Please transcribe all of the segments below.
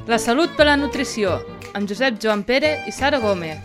La salut per la nutrició, amb Josep Joan Pere i Sara Gómez.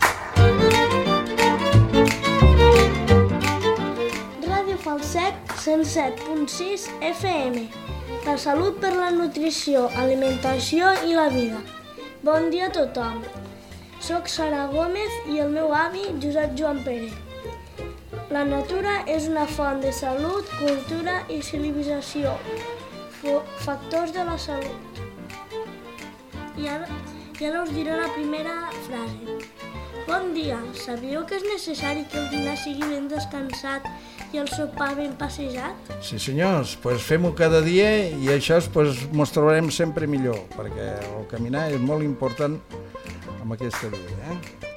Ràdio Falset 107.6 FM. La salut per la nutrició, alimentació i la vida. Bon dia a tothom. Soc Sara Gómez i el meu avi Josep Joan Pere. La natura és una font de salut, cultura i civilització. Factors de la salut. I ara us diré la primera frase. Bon dia, sabíeu que és necessari que el dinar sigui ben descansat i el sopar ben passejat? Sí senyors, fem-ho cada dia i això mos trobarem sempre millor, perquè el caminar és molt important en aquesta vida.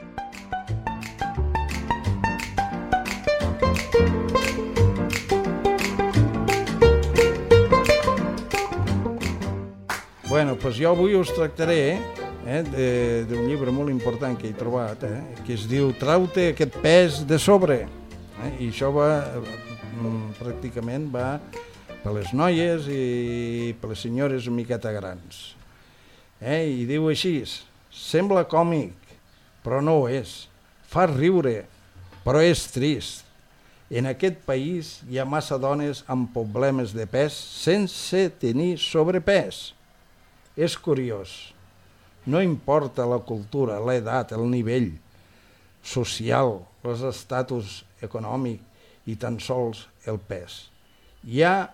Jo avui us tractaré d'un llibre molt important que he trobat, que es diu Trau-te aquest pes de sobre. I això pràcticament va per les noies i per les senyores una miqueta grans. I diu així: sembla còmic, però no ho és. Fa riure, però és trist. En aquest país hi ha massa dones amb problemes de pes sense tenir sobrepès. És curiós, no importa la cultura, l'edat, el nivell social, l'estatus econòmic i tan sols el pes. Hi ha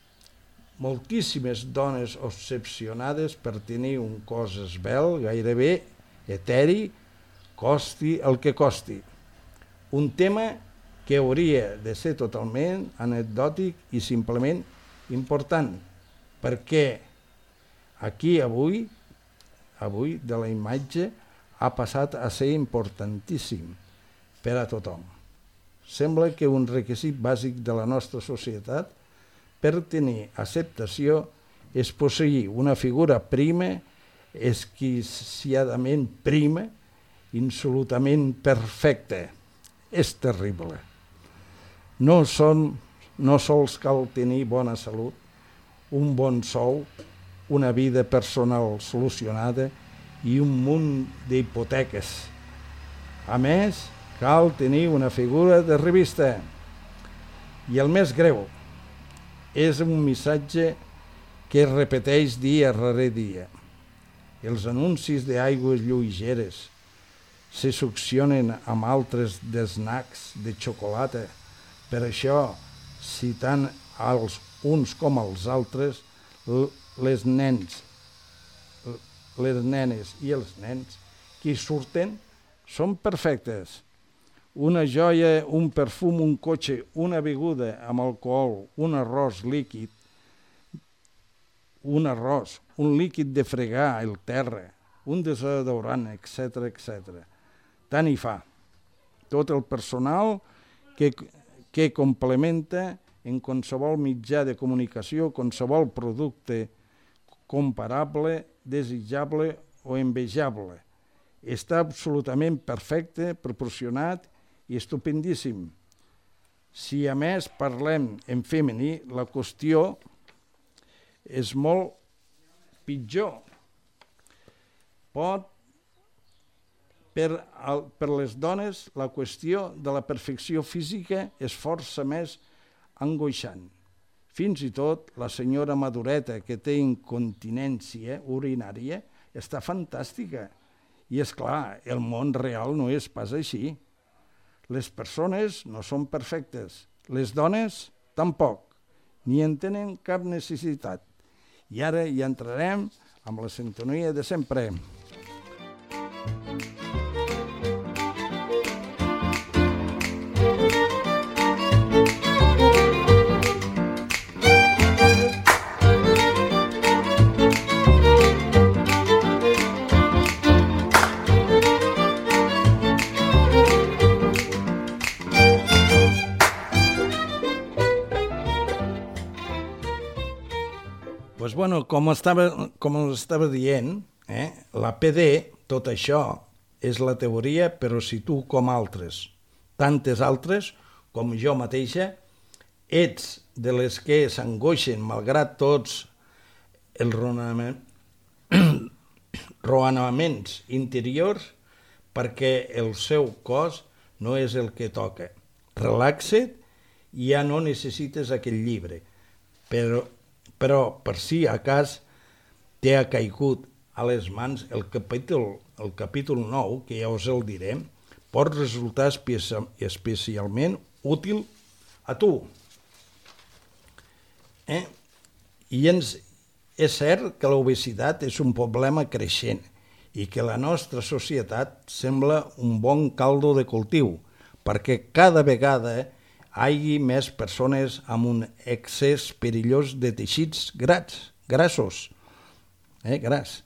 moltíssimes dones obsessionades per tenir un cos esvelt, gairebé eteri, costi el que costi. Un tema que hauria de ser totalment anecdòtic i simplement important, perquè aquí avui de la imatge ha passat a ser importantíssim per a tothom. Sembla que un requisit bàsic de la nostra societat per tenir acceptació és posseir una figura prima, exquisitament prima, insolutament perfecta. És terrible. No sols cal tenir bona salut, un bon sou, una vida personal solucionada i un munt d'hipoteques. A més, cal tenir una figura de revista. I el més greu és un missatge que es repeteix dia rere dia. Els anuncis d'aigües lleugeres se succionen amb altres d'snacks de xocolata. Per això, citant els uns com els altres, les nenes i els nens que hi surten són perfectes. Una joia, un perfum, un cotxe, una beguda amb alcohol, un arròs líquid, un líquid de fregar el terra, un desodorant, etc. Tant hi fa. Tot el personal que complementa en qualsevol mitjà de comunicació, qualsevol producte comparable, desitjable o envejable. Està absolutament perfecte, proporcionat i estupendíssim. Si a més parlem en femení, la qüestió és molt pitjor. Per les dones, la qüestió de la perfecció física és força més angoixant. Fins i tot la senyora madureta que té incontinència urinària està fantàstica. I és clar, el món real no és pas així. Les persones no són perfectes, les dones tampoc, ni en tenen cap necessitat. I ara hi entrarem amb la sintonia de sempre. Com estava dient, la PD, tot això, és la teoria, però si tu, com altres, tantes altres, com jo mateixa, ets de les que s'angoixen, malgrat tots el raonaments interiors perquè el seu cos no és el que toca. Relaxa't i ja no necessites aquell llibre. Però per si a cas t'ha caigut a les mans el capítol 9, que ja us el diré, pot resultar especialment útil a tu. I és cert que l'obesitat és un problema creixent i que la nostra societat sembla un bon caldo de cultiu, perquè cada vegada hi hagi més persones amb un excés perillós de teixits grassos. Gras.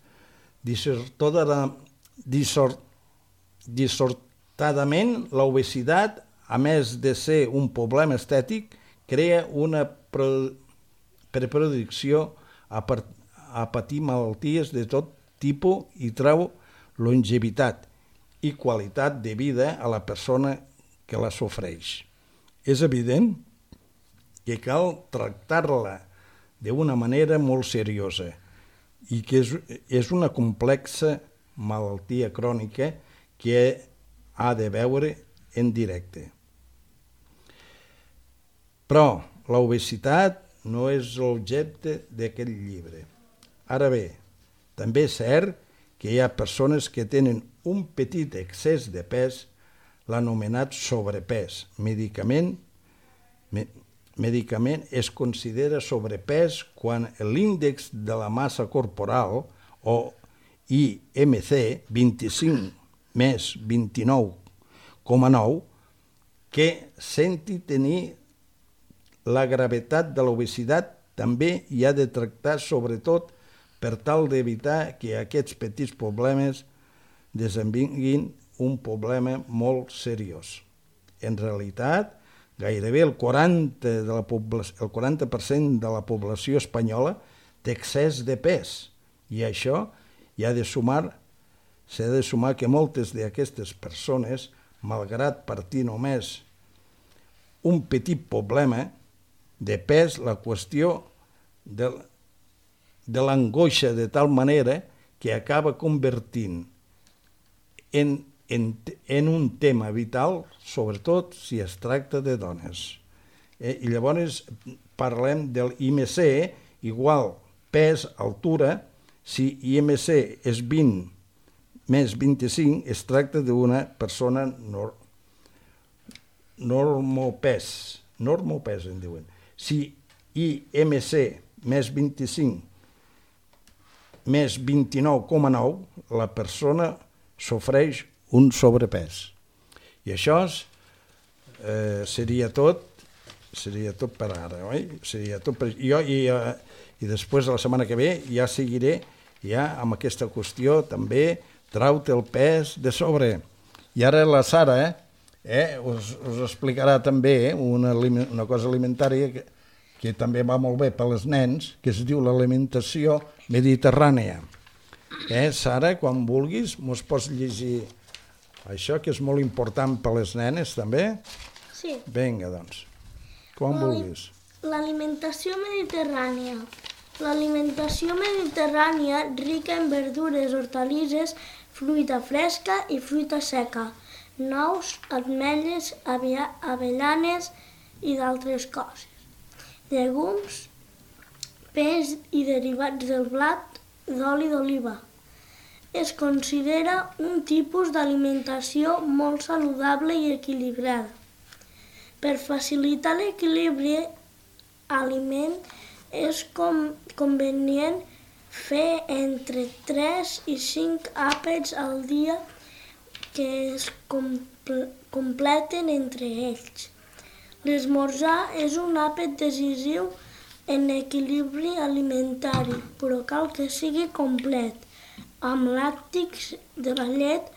Dissortadament, l'obesitat, a més de ser un problema estètic, crea una predisposició a patir malalties de tot tipus i treu longevitat i qualitat de vida a la persona que la sofreix. És evident que cal tractar-la d'una manera molt seriosa i que és una complexa malaltia crònica que ha de veure en directe. Però l'obesitat no és l'objecte d'aquest llibre. Ara bé, també és cert que hi ha persones que tenen un petit excés de pes, l'anomenat sobrepès. Medicament es considera sobrepès quan l'índex de la massa corporal, o IMC, 25 més 29,9, que senti tenir la gravetat de l'obesitat també hi ha de tractar sobretot per tal d'evitar que aquests petits problemes desenvinguin un problema molt seriós. En realitat, gairebé el 40% de la població espanyola té excés de pes i això s'ha de sumar que moltes d'aquestes persones, malgrat partir només un petit problema de pes, la qüestió de l'angoixa de tal manera que acaba convertint en un tema vital, sobretot si es tracta de dones. I llavors parlem del IMC, igual pes, altura. Si IMC és 20 més 25, es tracta d'una persona normopès en diuen. Si IMC més 25 més 29,9, la persona sofreix un sobrepès. I això seria tot per ara, oi? Seria tot per jo i després la setmana que ve ja seguiré ja amb aquesta qüestió també trau-te el pes de sobre. I ara la Sara us explicarà també una cosa alimentària que també va molt bé per als nens, que es diu l'alimentació mediterrània. Sara, quan vulguis, mos pots llegir això, que és molt important per a les nenes, també? Sí. Vinga, doncs, quan vulguis. L'alimentació mediterrània. L'alimentació mediterrània, rica en verdures, hortalisses, fruita fresca i fruita seca, nous, ametlles, avellanes i d'altres coses. Llegums, peix i derivats del blat d'oli d'oliva. Es considera un tipus d'alimentació molt saludable i equilibrada. Per facilitar l'equilibri aliment és convenient fer entre 3 i 5 àpats al dia que es completen entre ells. L'esmorzar és un àpat decisiu en equilibri alimentari, però cal que sigui complet, amb làctics de la llet,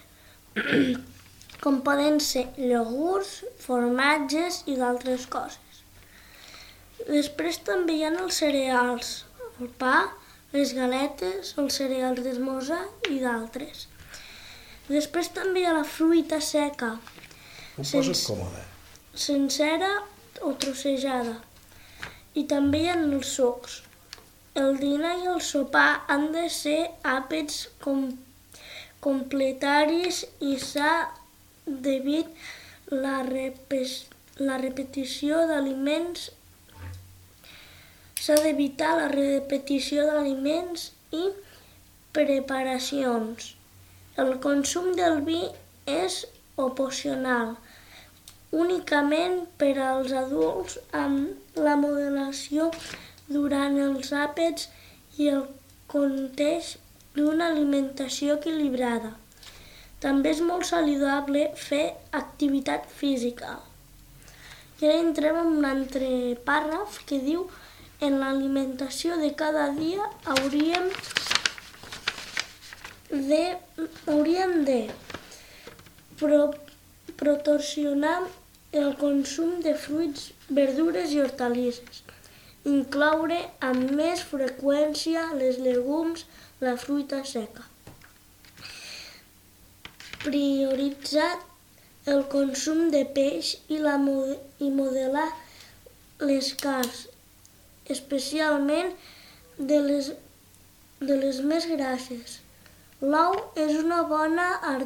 com poden ser iogurts, formatges i d'altres coses. Després també hi ha els cereals, el pa, les galetes, els cereals d'esmorzar i d'altres. Després també hi ha la fruita seca. Ho poses còmode. Sencera o trossejada. I també hi ha els sucs. El dinar i el sopar han de ser àpats complementaris i s'ha d'evitar la repetició d'aliments i preparacions. El consum del vi és opcional, únicament per als adults amb la moderació durant els àpats i el context d'una alimentació equilibrada. També és molt saludable fer activitat física. I ara entrem en un altre pàrraf que diu: en l'alimentació de cada dia hauríem de proporcionar el consum de fruits, verdures i hortalisses, incloure amb més freqüència les llegums, la fruita seca. Prioritzar el consum de peix i modelar les carns, especialment de les més grasses. L'ou és una bona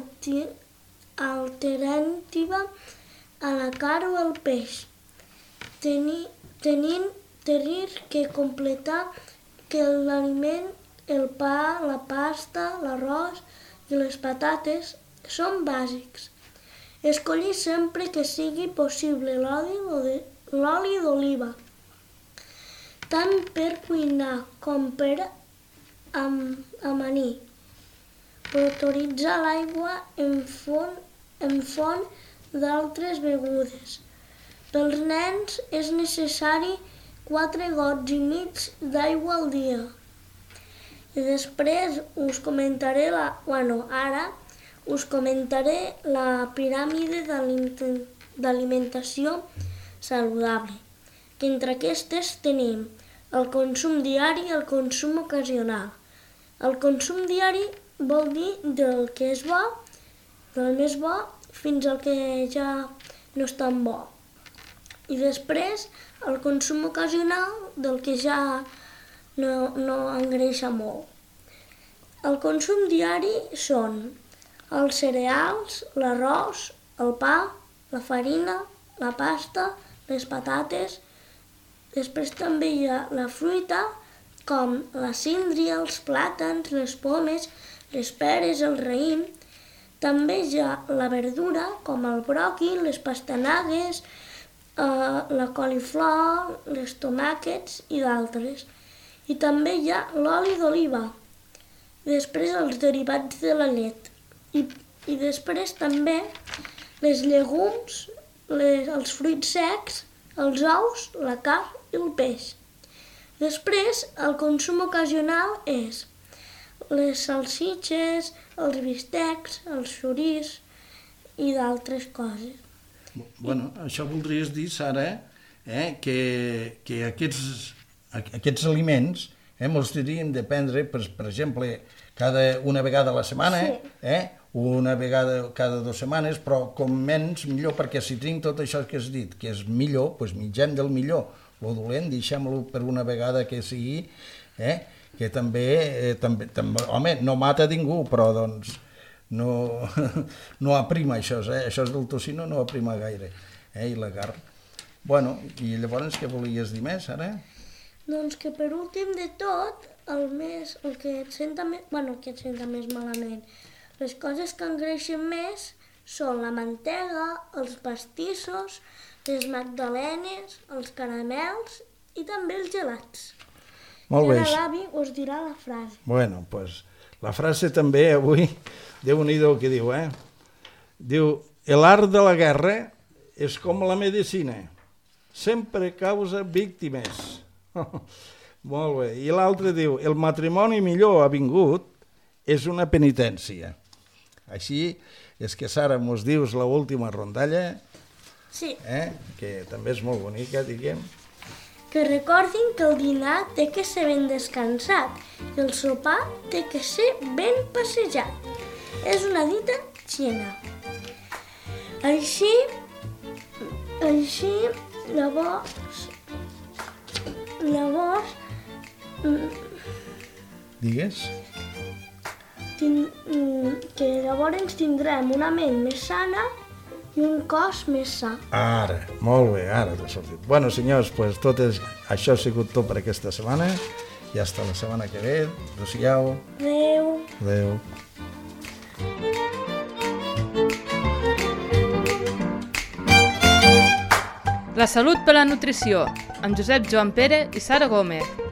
alternativa a la carn o al peix, tenir que completar que l'aliment, el pa, la pasta, l'arròs i les patates són bàsics. Escollir sempre que sigui possible l'oli d'oliva, tant per cuinar com per amanir. Prioritzar l'aigua en font d'altres begudes. Pels nens és necessari 4 gots i mig d'aigua al dia. I després us comentaré la piràmide d'alimentació saludable, que entre aquestes tenim el consum diari i el consum ocasional. El consum diari vol dir del que és bo, del més bo, fins al que ja no és tan bo. I després el consum ocasional del que ja no engreixa molt. El consum diari són els cereals, l'arròs, el pa, la farina, la pasta, les patates. Després també hi ha la fruita, com la síndria, els plàtans, les pomes, les peres, el raïm. També hi ha la verdura, com el bròquil, les pastanagues, la coliflor, les tomàquets i d'altres. I també hi ha l'oli d'oliva. Després els derivats de la llet. I després també les llegums, els fruits secs, els ous, la carn i el peix. Després el consum ocasional és les salsitxes, els bistecs, els xoriç i d'altres coses. Bueno, això voldries dir, Sara, que aquests aliments els hauríem de prendre, per exemple, una vegada a la setmana, una vegada cada 2 setmanes, però com menys millor, perquè si tenim tot això que has dit, que és millor, doncs mengem del millor. El dolent deixem-lo per una vegada que sigui, que també, home, no mata ningú, però doncs no aprima això, això del tocino no aprima gaire, i la carn. Bueno, i llavors què volies dir més, ara? Doncs que per últim de tot, el que et senta més malament, les coses que engreixen més són la mantega, els pastissos, les magdalenes, els caramels i també els gelats. Molt bé. I ara l'avi us dirà la frase. Bueno, doncs la frase també avui, Déu-n'hi-do que diu, Diu, el art de la guerra és com la medicina, sempre causa víctimes. Molt bé. I l'altre diu, el matrimoni millor ha vingut és una penitència. Així és que, Sara, mos dius l'última rondalla, sí, que també és molt bonica, diguem. Que recordin que el dinar té que ser ben descansat i el sopar té que ser ben passejat. És una dita xina. Així, llavors, Digues. que llavors tindrem una ment més sana i un cos més sa. Ara, molt bé, ara t'ha sortit. Bueno, senyors, pues això ha sigut tot per aquesta setmana. I hasta la setmana que ve. Adéu-siau. Adéu. Adéu. La salut per la nutrició, amb Josep Joan Pere i Sara Gómez.